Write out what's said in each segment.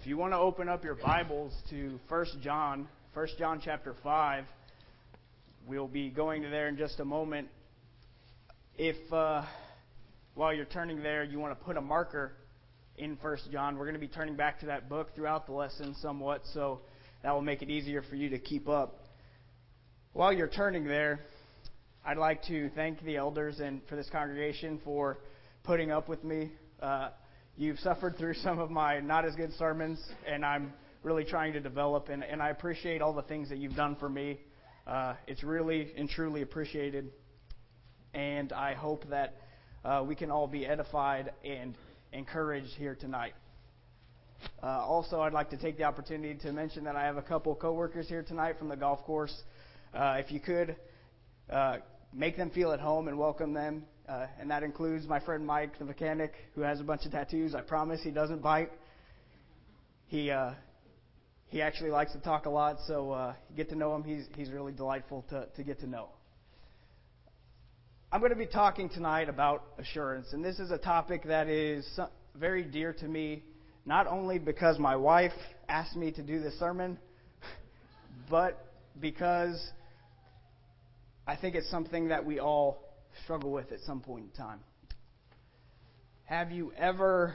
If you want to open up your Bibles to First John chapter 5, we'll be going to there in just a moment. If while you're turning there, you want to put a marker in First John, we're going to be turning back to that book throughout the lesson somewhat, so that will make it easier for you to keep up. While you're turning there, I'd like to thank the elders and for this congregation for putting up with me. You've suffered through some of my not as good sermons, and I'm really trying to develop, and I appreciate all the things that you've done for me. It's really and truly appreciated, and I hope that we can all be edified and encouraged here tonight. Also, I'd like to take the opportunity to mention that I have a couple coworkers here tonight from the golf course. If you could make them feel at home and welcome them. And that includes my friend Mike, the mechanic, who has a bunch of tattoos. I promise he doesn't bite. He actually likes to talk a lot, so get to know him. He's really delightful to get to know. I'm going to be talking tonight about assurance, and this is a topic that is very dear to me, not only because my wife asked me to do this sermon, but because I think it's something that we all struggle with at some point in time. Have you ever,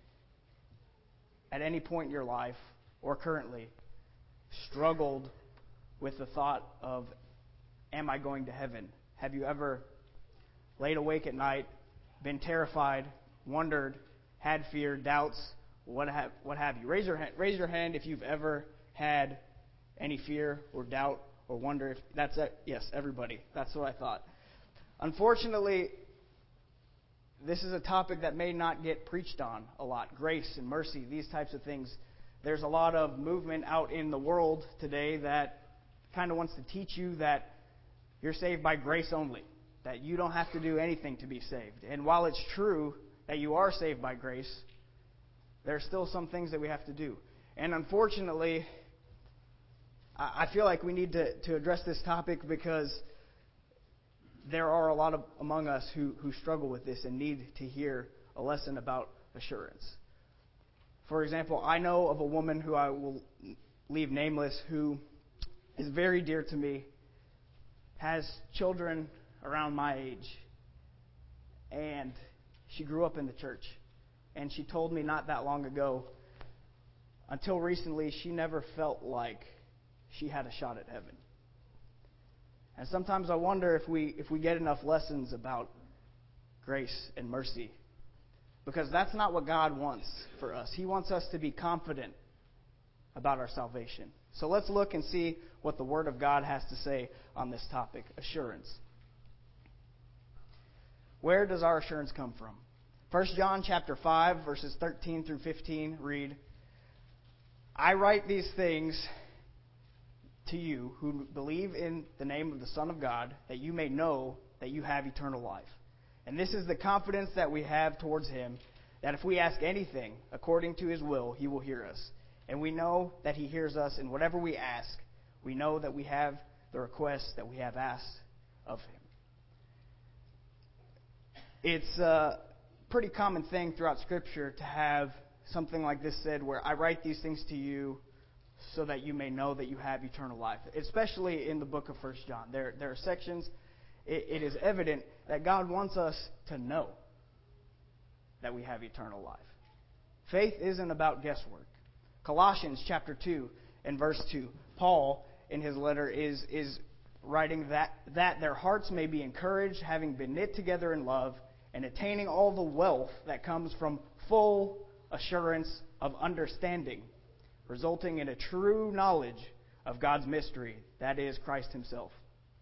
at any point in your life or currently, struggled with the thought of, am I going to heaven? Have you ever laid awake at night, been terrified, wondered, had fear, doubts, what have you? Raise your hand if you've ever had any fear or doubt or wonder. If that's it. Yes, everybody. That's what I thought. Unfortunately, this is a topic that may not get preached on a lot. Grace and mercy, these types of things. There's a lot of movement out in the world today that kind of wants to teach you that you're saved by grace only, that you don't have to do anything to be saved. And while it's true that you are saved by grace, there are still some things that we have to do. And unfortunately, I feel like we need to address this topic because there are a lot among us who struggle with this and need to hear a lesson about assurance. For example, I know of a woman who I will leave nameless who is very dear to me, has children around my age, and she grew up in the church. And she told me not that long ago, until recently, she never felt like she had a shot at heaven. And sometimes I wonder if we get enough lessons about grace and mercy. Because that's not what God wants for us. He wants us to be confident about our salvation. So let's look and see what the Word of God has to say on this topic, assurance. Where does our assurance come from? 1 John chapter 5, verses 13 through 15 read, I write these things to you who believe in the name of the Son of God, that you may know that you have eternal life. And this is the confidence that we have towards Him, that if we ask anything according to His will, He will hear us. And we know that He hears us, and whatever we ask, we know that we have the request that we have asked of Him. It's a pretty common thing throughout Scripture to have something like this said, where I write these things to you so that you may know that you have eternal life. Especially in the book of 1 John. There are sections, it is evident that God wants us to know that we have eternal life. Faith isn't about guesswork. Colossians chapter 2 and verse 2, Paul in his letter is writing that their hearts may be encouraged, having been knit together in love, and attaining all the wealth that comes from full assurance of understanding, resulting in a true knowledge of God's mystery, that is, Christ Himself.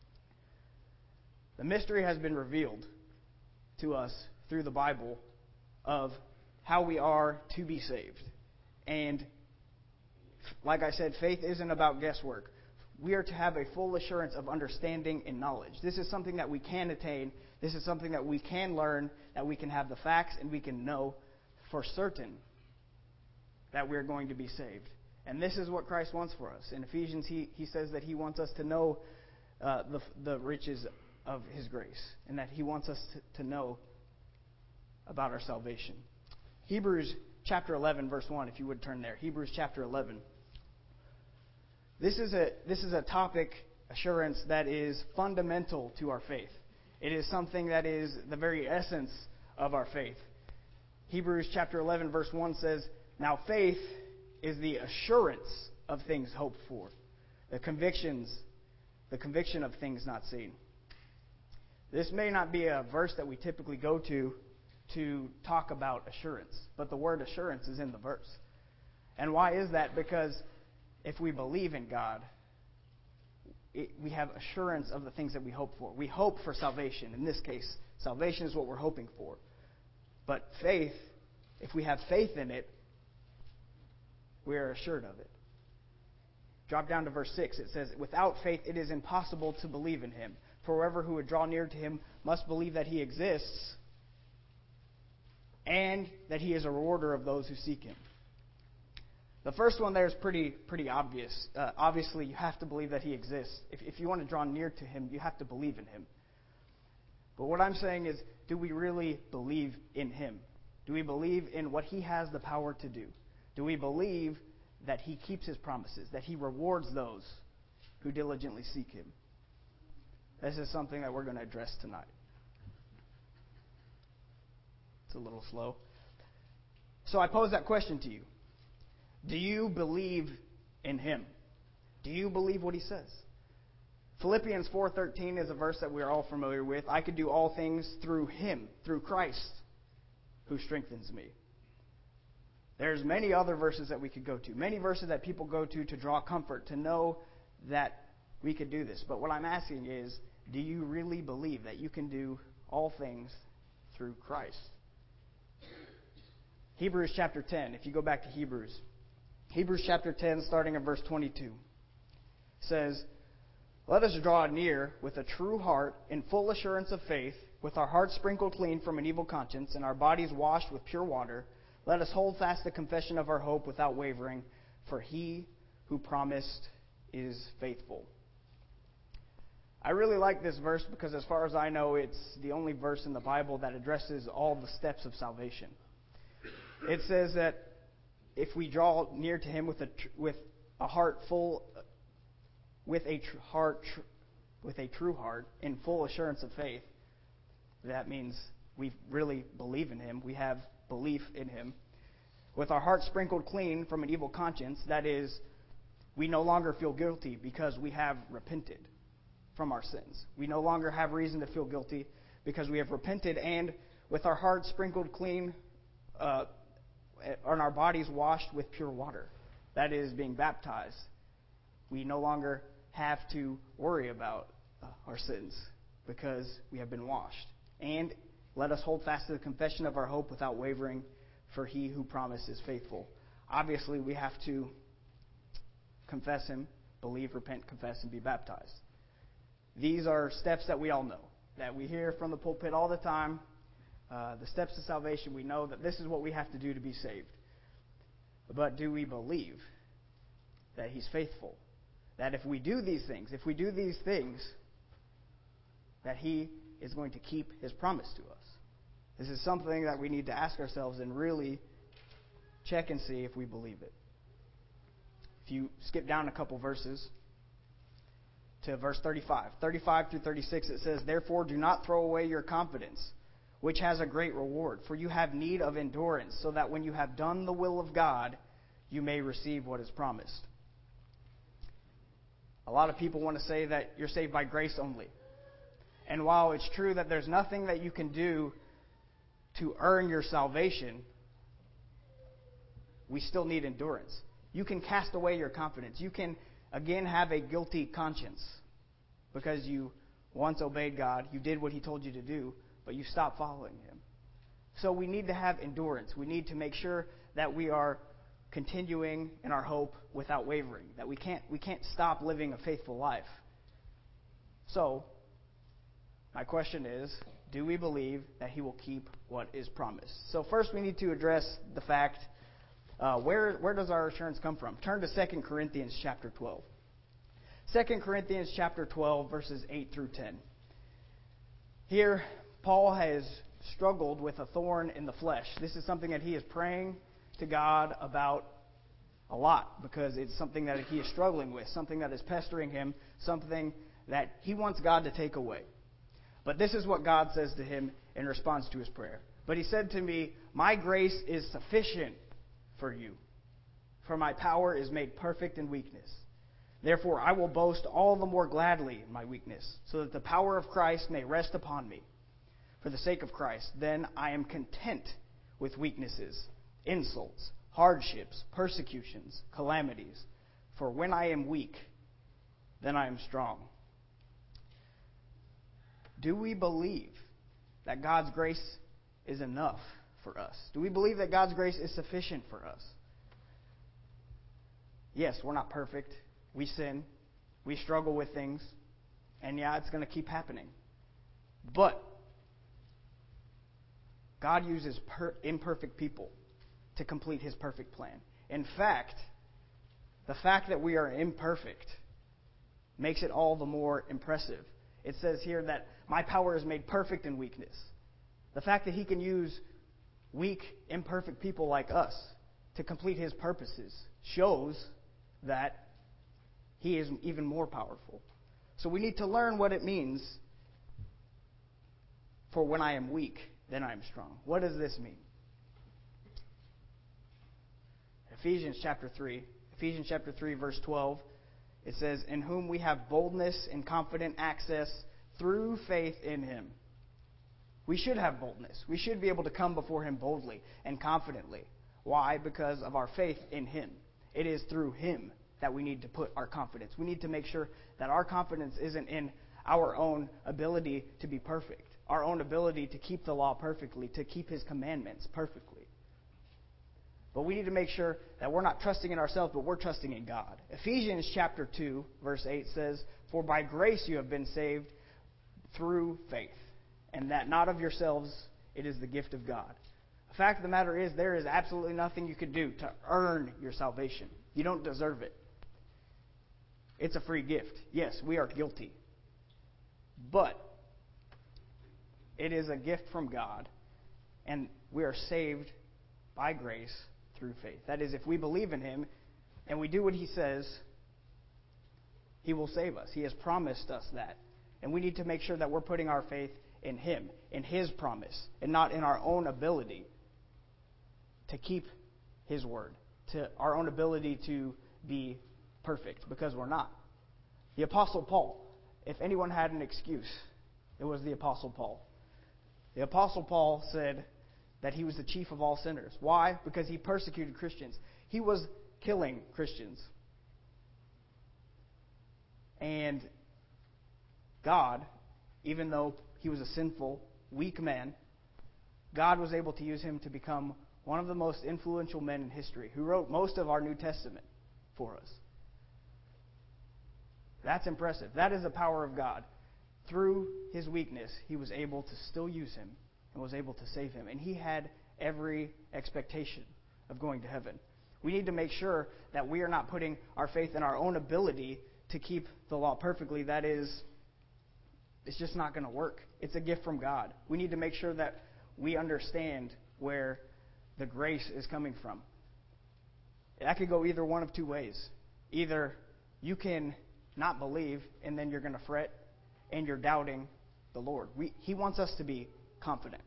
The mystery has been revealed to us through the Bible of how we are to be saved. And like I said, faith isn't about guesswork. We are to have a full assurance of understanding and knowledge. This is something that we can attain. This is something that we can learn, that we can have the facts, and we can know for certain that we're going to be saved. And this is what Christ wants for us. In Ephesians, he says that He wants us to know the riches of His grace, and that He wants us to know about our salvation. Hebrews chapter 11, verse 1, if you would turn there. Hebrews chapter 11. This is a topic, assurance, that is fundamental to our faith. It is something that is the very essence of our faith. Hebrews chapter 11, verse 1 says, "Now faith is the assurance of things hoped for, the conviction of things not seen." This may not be a verse that we typically go to talk about assurance, but the word assurance is in the verse. And why is that? Because if we believe in God, we have assurance of the things that we hope for. We hope for salvation. In this case, salvation is what we're hoping for. But faith, if we have faith in it, we are assured of it. Drop down to verse 6. It says, "Without faith it is impossible to believe in him. For whoever who would draw near to him must believe that he exists and that he is a rewarder of those who seek him." The first one there is pretty obvious. Obviously, you have to believe that he exists. If you want to draw near to him, you have to believe in him. But what I'm saying is, do we really believe in him? Do we believe in what he has the power to do? Do we believe that he keeps his promises, that he rewards those who diligently seek him? This is something that we're going to address tonight. It's a little slow. So I pose that question to you. Do you believe in him? Do you believe what he says? Philippians 4:13 is a verse that we are all familiar with. "I could do all things through him, through Christ, who strengthens me." There's many other verses that we could go to, many verses that people go to draw comfort, to know that we could do this. But what I'm asking is, do you really believe that you can do all things through Christ? Hebrews chapter 10, if you go back to Hebrews chapter 10, starting at verse 22, says, "Let us draw near with a true heart in full assurance of faith, with our hearts sprinkled clean from an evil conscience and our bodies washed with pure water. Let us hold fast the confession of our hope without wavering, for he who promised is faithful." I really like this verse because, as far as I know, it's the only verse in the Bible that addresses all the steps of salvation. It says that if we draw near to him with a true heart in full assurance of faith, that means we really believe in him. We have belief in him. With our hearts sprinkled clean from an evil conscience, that is, we no longer feel guilty because we have repented from our sins. We no longer have reason to feel guilty because we have repented, and with our hearts sprinkled clean and our bodies washed with pure water, that is, being baptized, we no longer have to worry about our sins because we have been washed. And let us hold fast to the confession of our hope without wavering, for he who promised is faithful. Obviously, we have to confess him, believe, repent, confess, and be baptized. These are steps that we all know, that we hear from the pulpit all the time. The steps to salvation, we know that this is what we have to do to be saved. But do we believe that he's faithful? That if we do these things, that he is going to keep his promise to us? This is something that we need to ask ourselves and really check and see if we believe it. If you skip down a couple verses to verse 35 through 36, it says, "Therefore do not throw away your confidence, which has a great reward, for you have need of endurance, so that when you have done the will of God, you may receive what is promised." A lot of people want to say that you're saved by grace only. And while it's true that there's nothing that you can do to earn your salvation, we still need endurance. You can cast away your confidence. You can, again, have a guilty conscience because you once obeyed God, you did what he told you to do, but you stopped following him. So we need to have endurance. We need to make sure that we are continuing in our hope without wavering, that we can't stop living a faithful life. So, my question is, do we believe that he will keep what is promised? So first we need to address the fact, where does our assurance come from? Turn to 2 Corinthians chapter 12. 2 Corinthians chapter 12, verses 8 through 10. Here, Paul has struggled with a thorn in the flesh. This is something that he is praying to God about a lot because it's something that he is struggling with, something that is pestering him, something that he wants God to take away. But this is what God says to him in response to his prayer. But he said to me, "My grace is sufficient for you, for my power is made perfect in weakness. Therefore I will boast all the more gladly in my weakness, so that the power of Christ may rest upon me. For the sake of Christ, then I am content with weaknesses, insults, hardships, persecutions, calamities. For when I am weak, then I am strong." Do we believe that God's grace is enough for us? Do we believe that God's grace is sufficient for us? Yes, we're not perfect. We sin. We struggle with things. And yeah, it's going to keep happening. But God uses imperfect people to complete his perfect plan. In fact, the fact that we are imperfect makes it all the more impressive. It says here that my power is made perfect in weakness. The fact that he can use weak, imperfect people like us to complete his purposes shows that he is even more powerful. So we need to learn what it means for when I am weak, then I am strong. What does this mean? Ephesians chapter 3 verse 12, it says, "In whom we have boldness and confident access through faith in him." We should have boldness. We should be able to come before him boldly and confidently. Why? Because of our faith in him. It is through him that we need to put our confidence. We need to make sure that our confidence isn't in our own ability to be perfect, our own ability to keep the law perfectly, to keep his commandments perfectly. But we need to make sure that we're not trusting in ourselves, but we're trusting in God. Ephesians chapter 2, verse 8 says, "For by grace you have been saved through faith, and that not of yourselves, it is the gift of God." The fact of the matter is, there is absolutely nothing you could do to earn your salvation. You don't deserve it. It's a free gift. Yes, we are guilty. But it is a gift from God, and we are saved by grace through faith. That is, if we believe in him and we do what he says, he will save us. He has promised us that. And we need to make sure that we're putting our faith in him, in his promise, and not in our own ability to keep his word, to our own ability to be perfect, because we're not. The Apostle Paul, if anyone had an excuse, it was the Apostle Paul. The Apostle Paul said that he was the chief of all sinners. Why? Because he persecuted Christians. He was killing Christians. And God, even though he was a sinful, weak man, God was able to use him to become one of the most influential men in history, who wrote most of our New Testament for us. That's impressive. That is the power of God. Through his weakness, he was able to still use him and was able to save him. And he had every expectation of going to heaven. We need to make sure that we are not putting our faith in our own ability to keep the law perfectly. That is, it's just not going to work. It's a gift from God. We need to make sure that we understand where the grace is coming from. That could go either one of two ways. Either you can not believe, and then you're going to fret, and you're doubting the Lord. He wants us to be confident.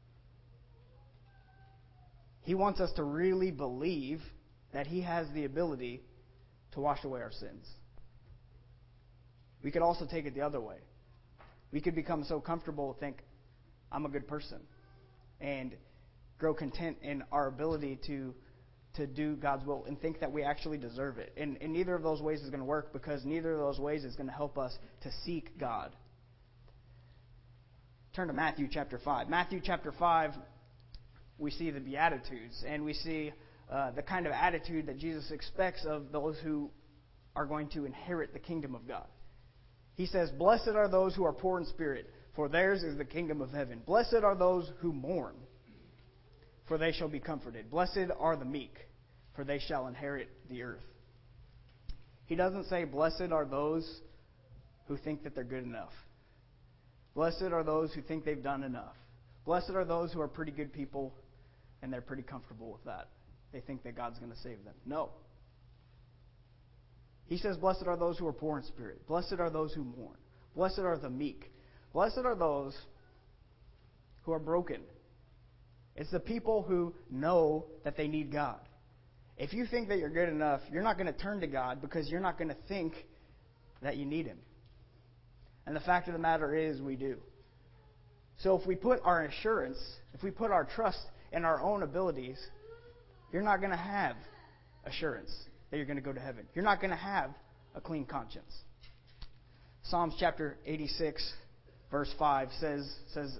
He wants us to really believe that he has the ability to wash away our sins. We could also take it the other way. We could become so comfortable, think, I'm a good person, and grow content in our ability to do God's will and think that we actually deserve it. And neither of those ways is going to work, because neither of those ways is going to help us to seek God. Turn to Matthew chapter 5. Matthew chapter 5, we see the Beatitudes, and we see the kind of attitude that Jesus expects of those who are going to inherit the kingdom of God. He says, "Blessed are those who are poor in spirit, for theirs is the kingdom of heaven. Blessed are those who mourn, for they shall be comforted. Blessed are the meek, for they shall inherit the earth." He doesn't say, blessed are those who think that they're good enough. Blessed are those who think they've done enough. Blessed are those who are pretty good people, and they're pretty comfortable with that. they think that God's going to save them. No. He says, blessed are those who are poor in spirit. Blessed are those who mourn. Blessed are the meek. Blessed are those who are broken. It's the people who know that they need God. If you think that you're good enough, you're not going to turn to God because you're not going to think that you need Him. And the fact of the matter is, we do. So if we put our assurance, if we put our trust in our own abilities, you're not going to have assurance that you're going to go to heaven. You're not going to have a clean conscience. Psalms chapter 86, verse 5 says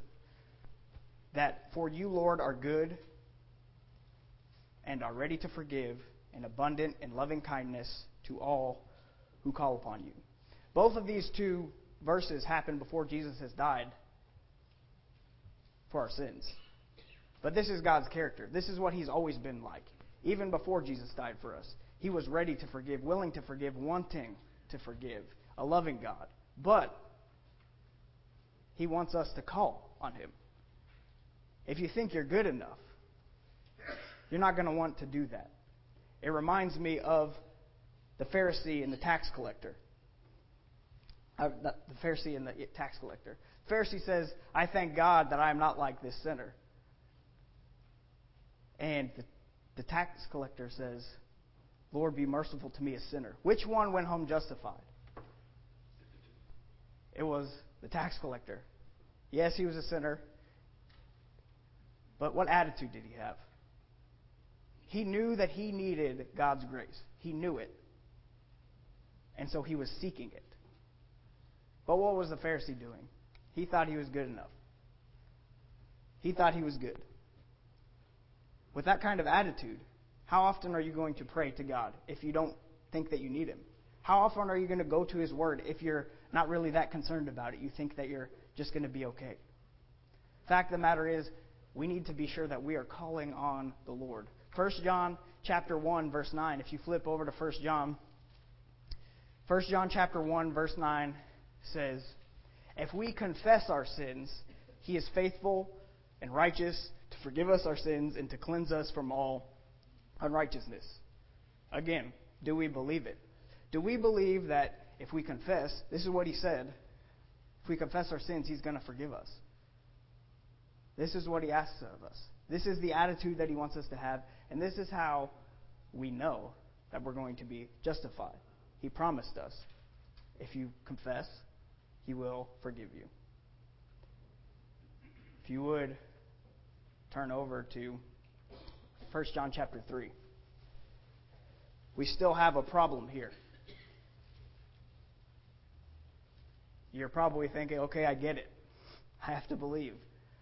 that, for you, Lord, are good and are ready to forgive and abundant in loving kindness to all who call upon you. Both of these two verses happened before Jesus has died for our sins. But this is God's character. This is what He's always been like. Even before Jesus died for us, He was ready to forgive, willing to forgive, wanting to forgive, a loving God. But He wants us to call on Him. If you think you're good enough, you're not going to want to do that. It reminds me of the Pharisee and the tax collector. The Pharisee and the tax collector. The Pharisee says, I thank God that I am not like this sinner. And the tax collector says, Lord, be merciful to me, a sinner. Which one went home justified? It was the tax collector. Yes, he was a sinner. But what attitude did he have? He knew that he needed God's grace. He knew it. And so he was seeking it. But what was the Pharisee doing? He thought he was good enough. He thought he was good. With that kind of attitude, how often are you going to pray to God if you don't think that you need Him? How often are you going to go to His Word if you're not really that concerned about it? You think that you're just going to be okay. Fact of the matter is, we need to be sure that we are calling on the Lord. 1 John chapter 1, verse 9. If you flip over to 1 John chapter 1, verse 9 says, if we confess our sins, He is faithful and righteous to forgive us our sins and to cleanse us from all unrighteousness. Again, do we believe it? Do we believe that if we confess, this is what He said, if we confess our sins, He's going to forgive us? This is what He asks of us. This is the attitude that He wants us to have, and this is how we know that we're going to be justified. He promised us, if you confess, He will forgive you. If you would turn over to 1 John chapter 3. We still have a problem here. You're probably thinking, okay, I get it. I have to believe.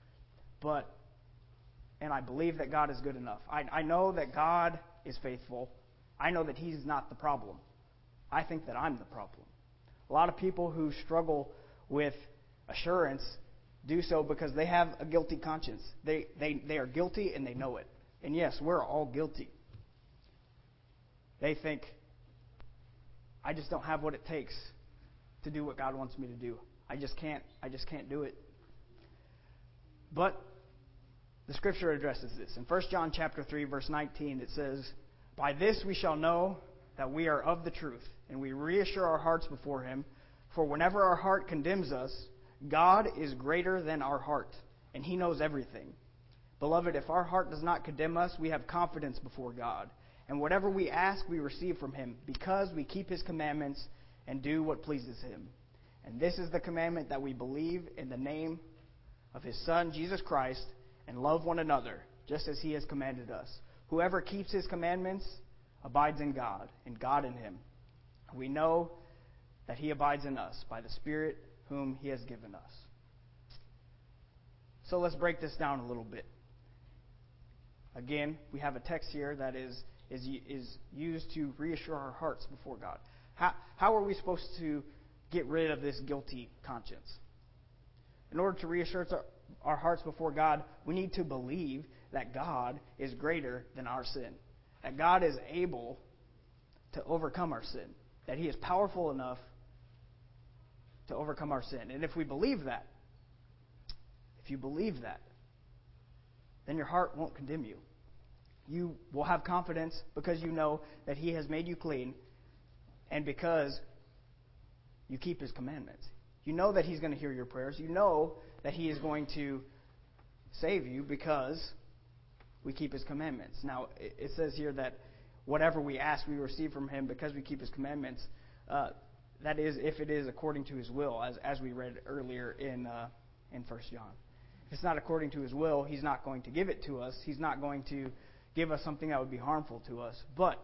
And I believe that God is good enough. I know that God is faithful. I know that He's not the problem. I think that I'm the problem. A lot of people who struggle with assurance do so because they have a guilty conscience. They are guilty and they know it. And yes, we're all guilty. They think, I just don't have what it takes to do what God wants me to do. I just can't do it. But the Scripture addresses this. In 1 John chapter 3, verse 19, it says, by this we shall know that we are of the truth, and we reassure our hearts before Him. For whenever our heart condemns us, God is greater than our heart, and He knows everything. Beloved, if our heart does not condemn us, we have confidence before God. And whatever we ask, we receive from Him, because we keep His commandments and do what pleases Him. And this is the commandment, that we believe in the name of His Son, Jesus Christ, and love one another, just as He has commanded us. Whoever keeps His commandments abides in God, and God in him. We know that He abides in us by the Spirit whom He has given us. So let's break this down a little bit. Again, we have a text here that is used to reassure our hearts before God. How are we supposed to get rid of this guilty conscience? In order to reassure our hearts before God, we need to believe that God is greater than our sin. That God is able to overcome our sin. That He is powerful enough to overcome our sin. And if we believe that, then your heart won't condemn you. You will have confidence because you know that He has made you clean and because you keep His commandments. You know that He's going to hear your prayers. You know that He is going to save you because we keep His commandments. Now, it says here that whatever we ask, we receive from Him because we keep His commandments. That is, if it is according to His will, as we read earlier in 1 John. If it's not according to His will, He's not going to give it to us. He's not going to give us something that would be harmful to us. But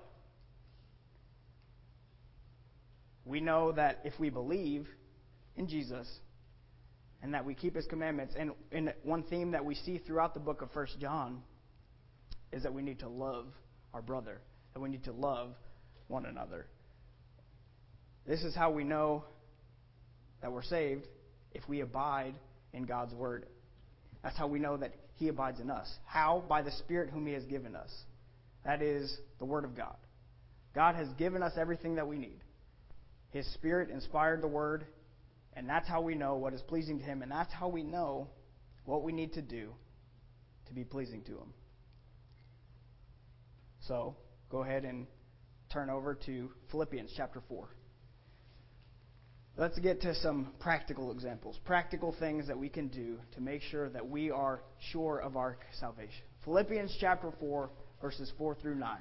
we know that if we believe in Jesus and that we keep His commandments, and one theme that we see throughout the book of 1 John is that we need to love our brother, that we need to love one another. This is how we know that we're saved, if we abide in God's Word. That's how we know that He abides in us. How? By the Spirit whom He has given us. That is the Word of God. God has given us everything that we need. His Spirit inspired the Word, and that's how we know what is pleasing to Him, and that's how we know what we need to do to be pleasing to Him. So, go ahead and turn over to Philippians chapter 4. Let's get to some practical examples, practical things that we can do to make sure that we are sure of our salvation. Philippians chapter 4, verses 4 through 9.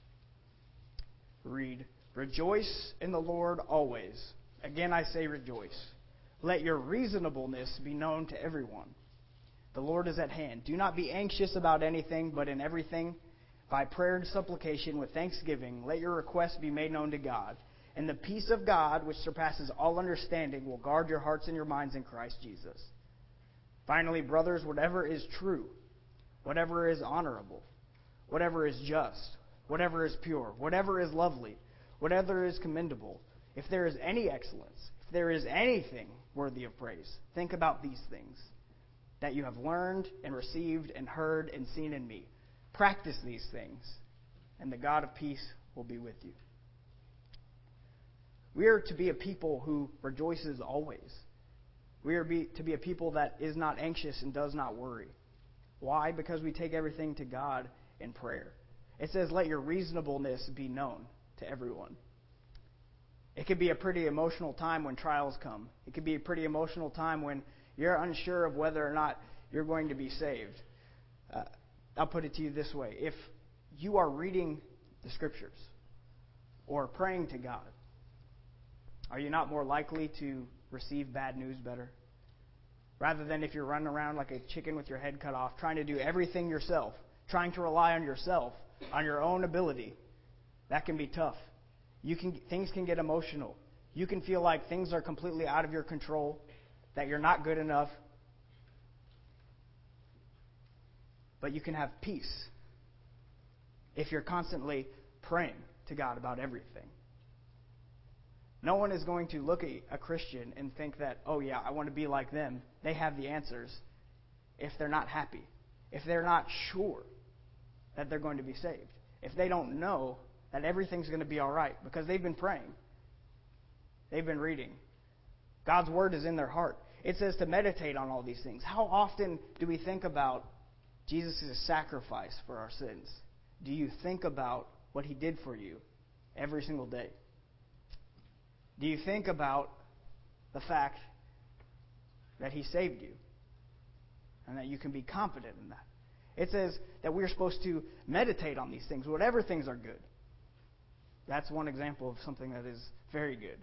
Read, "Rejoice in the Lord always. Again I say rejoice. Let your reasonableness be known to everyone. The Lord is at hand. Do not be anxious about anything, but in everything, by prayer and supplication with thanksgiving, let your requests be made known to God. And the peace of God, which surpasses all understanding, will guard your hearts and your minds in Christ Jesus. Finally, brothers, whatever is true, whatever is honorable, whatever is just, whatever is pure, whatever is lovely, whatever is commendable, if there is any excellence, if there is anything worthy of praise, think about these things that you have learned and received and heard and seen in me. Practice these things, and the God of peace will be with you." We are to be a people who rejoices always. We are to be a people that is not anxious and does not worry. Why? Because we take everything to God in prayer. It says, let your reasonableness be known to everyone. It could be a pretty emotional time when trials come. It could be a pretty emotional time when you're unsure of whether or not you're going to be saved. I'll put it to you this way. If you are reading the Scriptures or praying to God, are you not more likely to receive bad news better? Rather than if you're running around like a chicken with your head cut off, trying to do everything yourself, trying to rely on yourself, on your own ability, that can be tough. Things can get emotional. You can feel like things are completely out of your control, that you're not good enough. But you can have peace if you're constantly praying to God about everything. No one is going to look at a Christian and think that, oh yeah, I want to be like them. They have the answers if they're not happy, if they're not sure that they're going to be saved, if they don't know that everything's going to be all right because they've been praying, they've been reading. God's Word is in their heart. It says to meditate on all these things. How often do we think about Jesus' sacrifice for our sins? Do you think about what He did for you every single day? Do you think about the fact that He saved you and that you can be confident in that? It says that we're supposed to meditate on these things, whatever things are good. That's one example of something that is very good.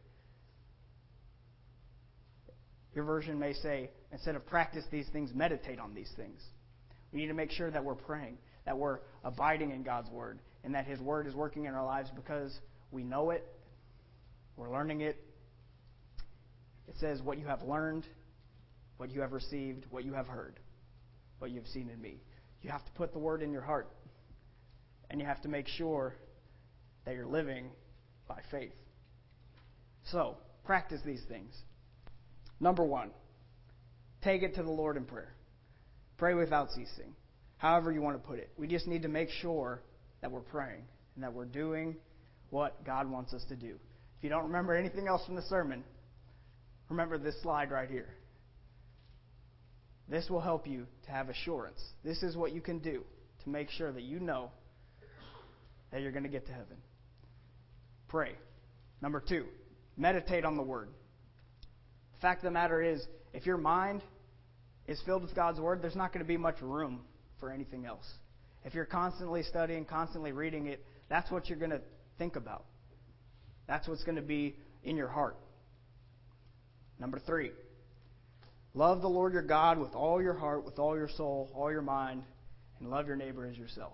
Your version may say, instead of practice these things, meditate on these things. We need to make sure that we're praying, that we're abiding in God's Word, and that His Word is working in our lives because we know it, we're learning it. It says what you have learned, what you have received, what you have heard, what you have seen in me. You have to put the Word in your heart, and you have to make sure that you're living by faith. So, practice these things. Number 1, take it to the Lord in prayer. Pray without ceasing. However you want to put it. We just need to make sure that we're praying and that we're doing what God wants us to do. If you don't remember anything else from the sermon, remember this slide right here. This will help you to have assurance. This is what you can do to make sure that you know that you're going to get to heaven. Pray. Number 2, meditate on the Word. The fact of the matter is, if your mind is filled with God's Word, there's not going to be much room for anything else. If you're constantly studying, constantly reading it, that's what you're going to think about. That's what's going to be in your heart. Number 3, love the Lord your God with all your heart, with all your soul, all your mind, and love your neighbor as yourself.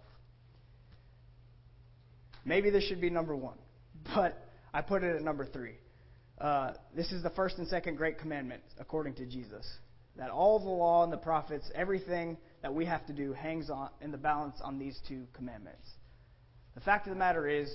Maybe this should be number 1, but I put it at number 3. This is the first and second great commandment, according to Jesus. That all the law and the prophets, everything that we have to do hangs on in the balance on these 2 commandments. The fact of the matter is,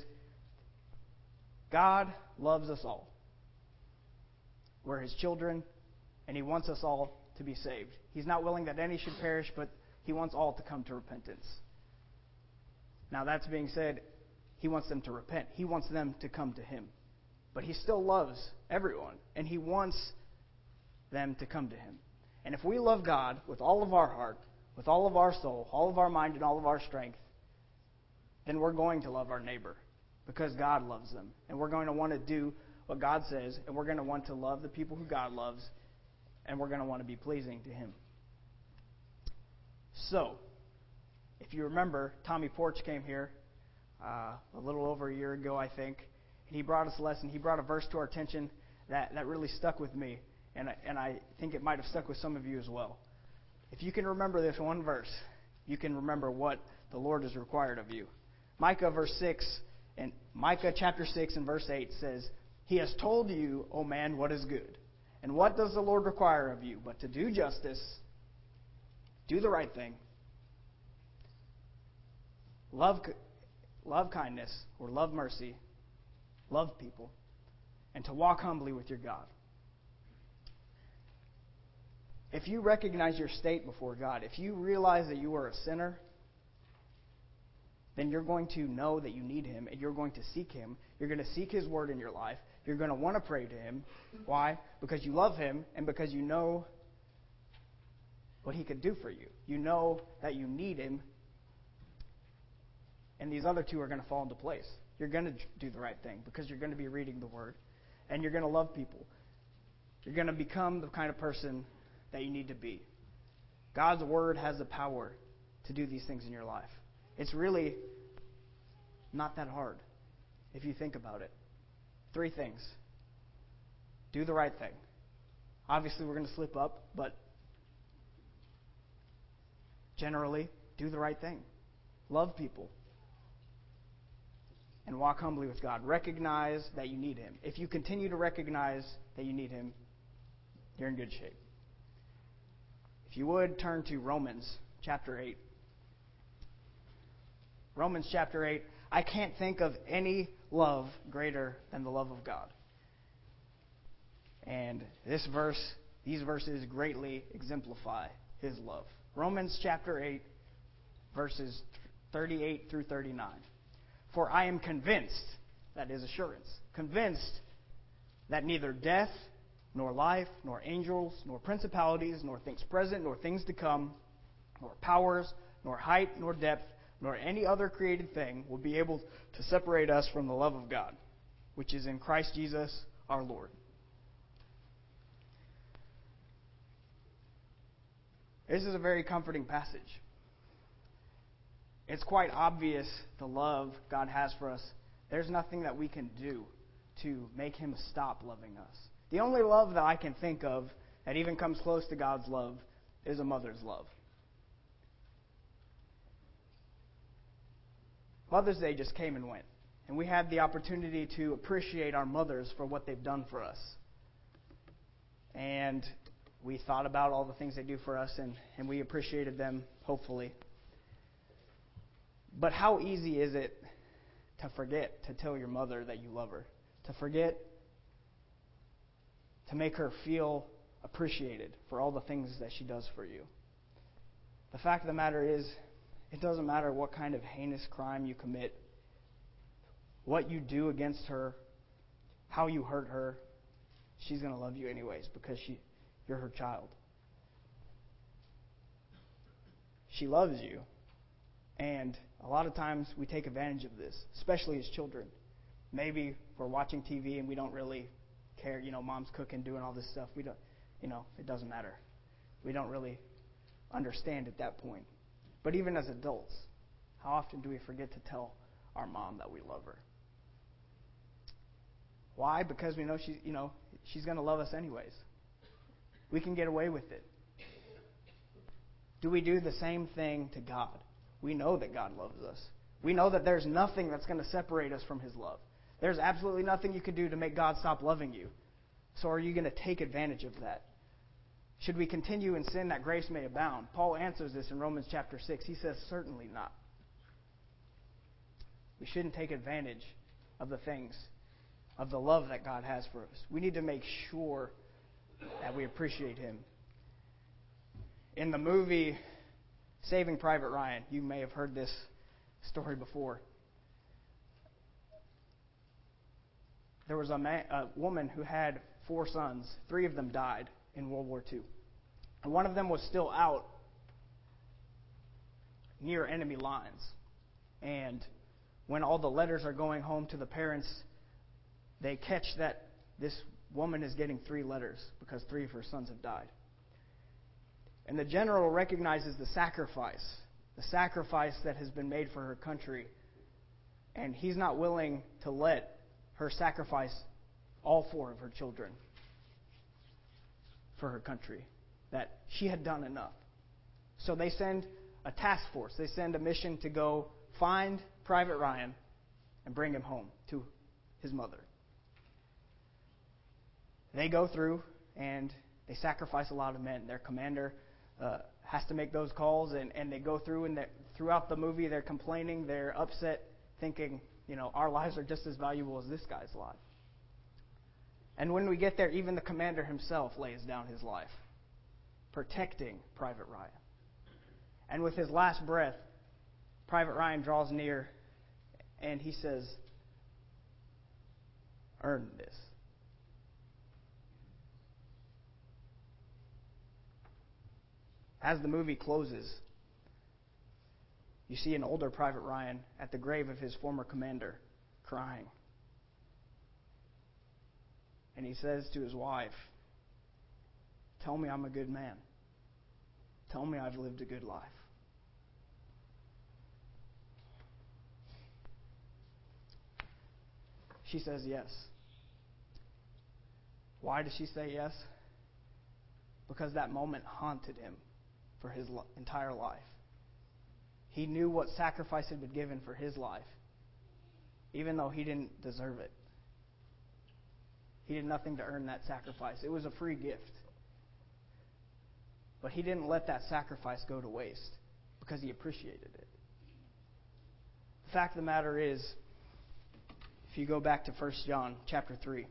God loves us all. We're His children, and He wants us all to be saved. He's not willing that any should perish, but He wants all to come to repentance. Now, that's being said, He wants them to repent. He wants them to come to Him. But He still loves everyone, and He wants them to come to Him. And if we love God with all of our heart, with all of our soul, all of our mind, and all of our strength, then we're going to love our neighbor because God loves them. And we're going to want to do what God says, and we're going to want to love the people who God loves, and we're going to want to be pleasing to Him. So, if you remember, Tommy Porch came here a little over a year ago, I think, and he brought us a lesson. He brought a verse to our attention that really stuck with me, and I think it might have stuck with some of you as well. If you can remember this one verse, you can remember what the Lord has required of you. Micah chapter 6 and verse 8 says, He has told you, O man, what is good. And what does the Lord require of you? But to do justice, do the right thing, love kindness, or love mercy, love people, and to walk humbly with your God. If you recognize your state before God, if you realize that you are a sinner, then you're going to know that you need Him, and you're going to seek Him. You're going to seek His Word in your life. You're going to want to pray to Him. Why? Because you love Him, and because you know what He could do for you. You know that you need Him, and these other 2 are going to fall into place. You're going to do the right thing because you're going to be reading the Word, and you're going to love people. You're going to become the kind of person that you need to be. God's Word has the power to do these things in your life. It's really not that hard if you think about it. 3 things. Do the right thing. Obviously, we're going to slip up, but generally, do the right thing. Love people. And walk humbly with God. Recognize that you need Him. If you continue to recognize that you need Him, you're in good shape. If you would, turn to Romans chapter 8. Romans chapter 8. I can't think of any love greater than the love of God. And these verses greatly exemplify His love. Romans chapter 8, verses 38 through 39. For I am convinced, that is assurance, convinced that neither death, nor life, nor angels, nor principalities, nor things present, nor things to come, nor powers, nor height, nor depth, nor any other created thing will be able to separate us from the love of God, which is in Christ Jesus our Lord. This is a very comforting passage. It's quite obvious the love God has for us. There's nothing that we can do to make Him stop loving us. The only love that I can think of that even comes close to God's love is a mother's love. Mother's Day just came and went, and we had the opportunity to appreciate our mothers for what they've done for us. And we thought about all the things they do for us, and we appreciated them, hopefully. But how easy is it to forget to tell your mother that you love her? To forget to make her feel appreciated for all the things that she does for you. The fact of the matter is, it doesn't matter what kind of heinous crime you commit, what you do against her, how you hurt her, she's going to love you anyways because you're her child. She loves you, And a lot of times we take advantage of this, especially as children. Maybe we're watching TV and we don't really care. Mom's cooking, doing all this stuff. We don't, it doesn't matter. We don't really understand at that point. But even as adults, how often do we forget to tell our mom that we love her? Why? Because we know she's going to love us anyways. We can get away with it. Do we do the same thing to God? We know that God loves us. We know that there's nothing that's going to separate us from His love. There's absolutely nothing you could do to make God stop loving you. So are you going to take advantage of that? Should we continue in sin that grace may abound? Paul answers this in Romans chapter 6. He says, certainly not. We shouldn't take advantage of the things, of the love that God has for us. We need to make sure that we appreciate Him. In the movie Saving Private Ryan, you may have heard this story before. There was a woman who had 4 sons. 3 of them died in World War II. And one of them was still out near enemy lines. And when all the letters are going home to the parents, they catch that this woman is getting 3 letters because 3 of her sons have died. And the general recognizes the sacrifice that has been made for her country. And he's not willing to let her sacrifice all 4 of her children for her country, that she had done enough. So they send a task force. They send a mission to go find Private Ryan and bring him home to his mother. They go through and they sacrifice a lot of men. Their commander has to make those calls, and they go through, and throughout the movie they're complaining, they're upset, thinking, our lives are just as valuable as this guy's life. And when we get there, even the commander himself lays down his life, protecting Private Ryan. And with his last breath, Private Ryan draws near, and he says, "Earn this." As the movie closes, you see an older Private Ryan at the grave of his former commander, crying. And he says to his wife, "Tell me I'm a good man. Tell me I've lived a good life." She says yes. Why does she say yes? Because that moment haunted him for his entire life. He knew what sacrifice had been given for his life, even though he didn't deserve it. He did nothing to earn that sacrifice. It was a free gift. But he didn't let that sacrifice go to waste because he appreciated it. The fact of the matter is, if you go back to 1 John chapter 3,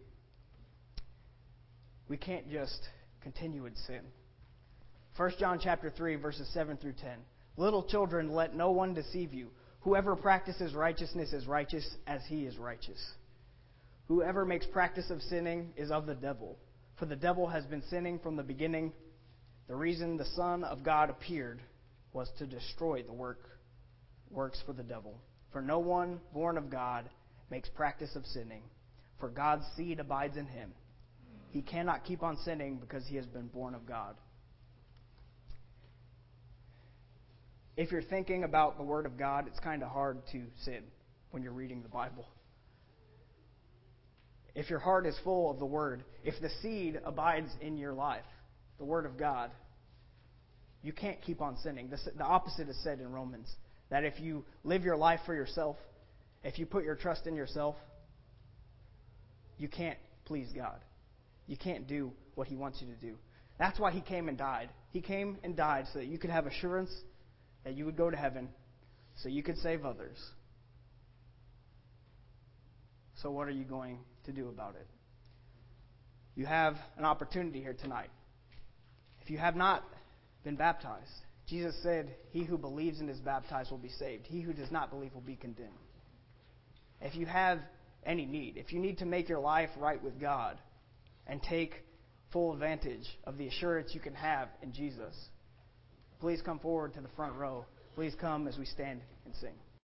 we can't just continue in sin. 1 John chapter 3, verses 7 through 10. Little children, let no one deceive you. Whoever practices righteousness is righteous as he is righteous. Whoever makes practice of sinning is of the devil. For the devil has been sinning from the beginning. The reason the Son of God appeared was to destroy the works for the devil. For no one born of God makes practice of sinning, for God's seed abides in him. He cannot keep on sinning because he has been born of God. If you're thinking about the Word of God, it's kind of hard to sin when you're reading the Bible. If your heart is full of the Word, if the seed abides in your life, the Word of God, you can't keep on sinning. The opposite is said in Romans, that if you live your life for yourself, if you put your trust in yourself, you can't please God. You can't do what He wants you to do. That's why He came and died. He came and died so that you could have assurance that you would go to heaven, so you could save others. So what are you going to do about it? You have an opportunity here tonight. If you have not been baptized, Jesus said, "He who believes and is baptized will be saved. He who does not believe will be condemned." If you have any need, if you need to make your life right with God and take full advantage of the assurance you can have in Jesus, please come forward to the front row. Please come as we stand and sing.